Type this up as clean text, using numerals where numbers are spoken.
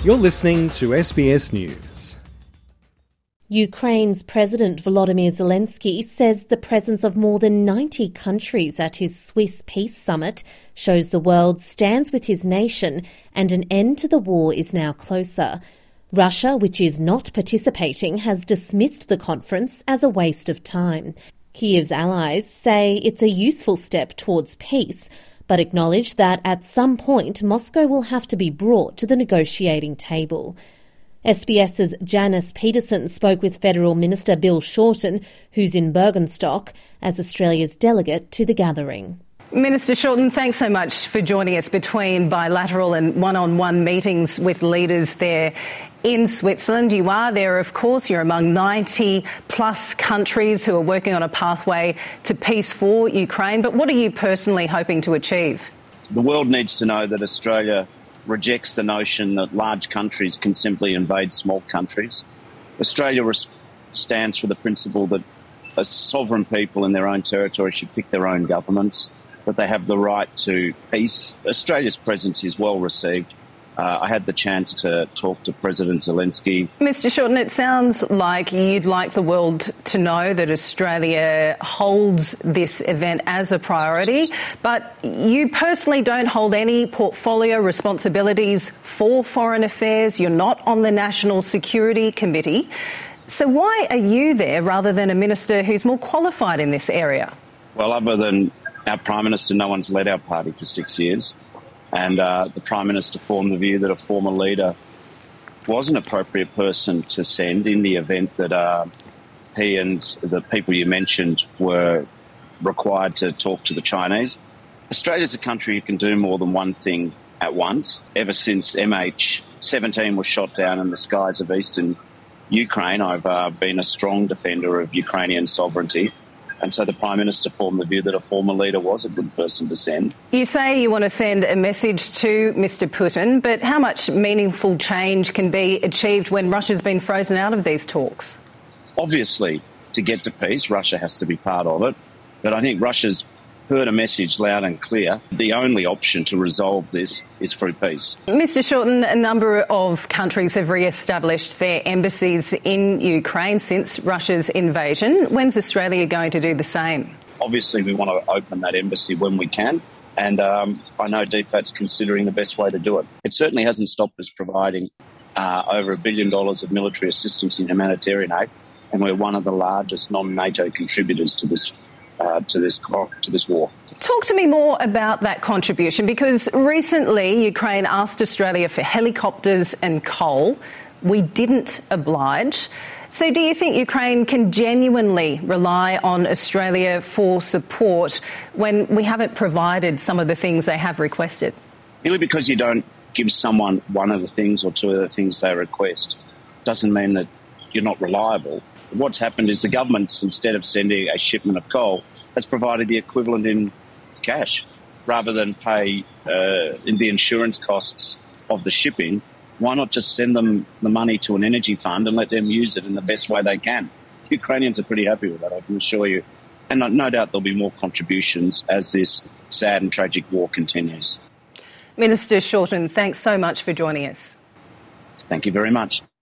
You're listening to SBS News. Ukraine's President Volodymyr Zelensky says the presence of more than 90 countries at his Swiss Peace Summit shows the world stands with his nation and an end to the war is now closer. Russia, which is not participating, has dismissed the conference as a waste of time. Kiev's allies say it's a useful step towards peace, but acknowledge that at some point Moscow will have to be brought to the negotiating table. SBS's Janice Peterson spoke with Federal Minister Bill Shorten, who's in Bergenstock, as Australia's delegate to the gathering. Minister Shorten, thanks so much for joining us between bilateral and one-on-one meetings with leaders there in Switzerland. You are there, of course. You're among 90-plus countries who are working on a pathway to peace for Ukraine. But what are you personally hoping to achieve? The world needs to know that Australia rejects the notion that large countries can simply invade small countries. Australia stands for the principle that a sovereign people in their own territory should pick their own governments, that they have the right to peace. Australia's presence is well received. I had the chance to talk to President Zelensky. Mr. Shorten, it sounds like you'd like the world to know that Australia holds this event as a priority, but you personally don't hold any portfolio responsibilities for foreign affairs. You're not on the National Security Committee. So why are you there rather than a minister who's more qualified in this area? Well, other than our Prime Minister, no one's led our party for 6 years. And the Prime Minister formed the view that a former leader was an appropriate person to send in the event that he and the people you mentioned were required to talk to the Chinese. Australia's a country who can do more than one thing at once. Ever since MH17 was shot down in the skies of eastern Ukraine, I've been a strong defender of Ukrainian sovereignty. And so the Prime Minister formed the view that a former leader was a good person to send. You say you want to send a message to Mr. Putin, but how much meaningful change can be achieved when Russia's been frozen out of these talks? Obviously, to get to peace, Russia has to be part of it. But I think Russia's heard a message loud and clear. The only option to resolve this is through peace. Mr. Shorten, a number of countries have re-established their embassies in Ukraine since Russia's invasion. When's Australia going to do the same? Obviously, we want to open that embassy when we can. And I know DFAT's considering the best way to do it. It certainly hasn't stopped us providing over $1 billion of military assistance in humanitarian aid. And we're one of the largest non-NATO contributors to this war. Talk to me more about that contribution, because recently Ukraine asked Australia for helicopters and coal. We didn't oblige. So do you think Ukraine can genuinely rely on Australia for support when we haven't provided some of the things they have requested? Merely because you don't give someone one of the things or two of the things they request doesn't mean that you're not reliable. What's happened is the government's, instead of sending a shipment of coal, has provided the equivalent in cash. Rather than pay the insurance costs of the shipping, why not just send them the money to an energy fund and let them use it in the best way they can? Ukrainians are pretty happy with that, I can assure you. And no doubt there'll be more contributions as this sad and tragic war continues. Minister Shorten, thanks so much for joining us. Thank you very much.